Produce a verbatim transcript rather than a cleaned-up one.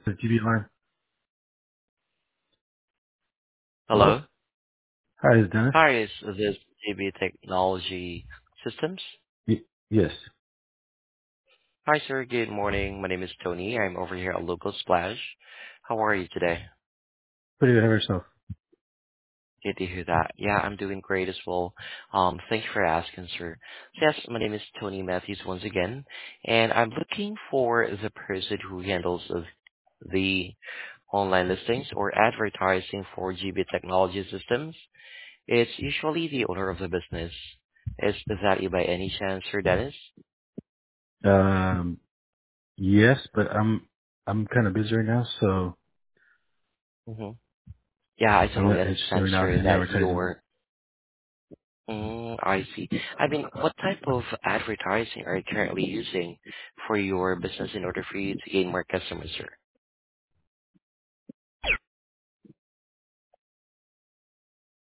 The G B line. Hello? Hello. Hi, is Dennis? Hi, is this J B Technology Systems? Y- yes. Hi, sir. Good morning. My name is Tony. I'm over here at Local Splash. How are you today? Pretty good. Have yourself. Good to hear that. Yeah, I'm doing great as well. Um, thanks for asking, sir. So yes, my name is Tony Matthews once again, and I'm looking for the person who handles of the online listings or advertising for G B Technology Systems. It's usually the owner of the business. Is that you by any chance, Sir Dennis? Um, yes, but I'm I'm kind of busy right now, so Mm-hmm. Yeah, I I'm totally not interested understand, right now sir, in that advertising. you're. Mm, I see. I mean, what type of advertising are you currently using for your business in order for you to gain more customers, sir?